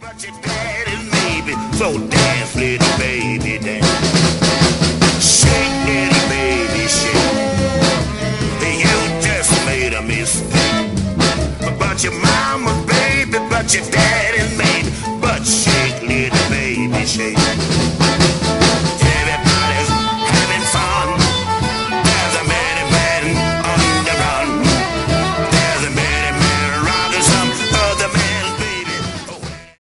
But your daddy maybe, so dance, little baby, dance. Shake, little baby, shake. You just made a mistake. But your mama, baby, but your daddy maybe. But shake, little baby, shake.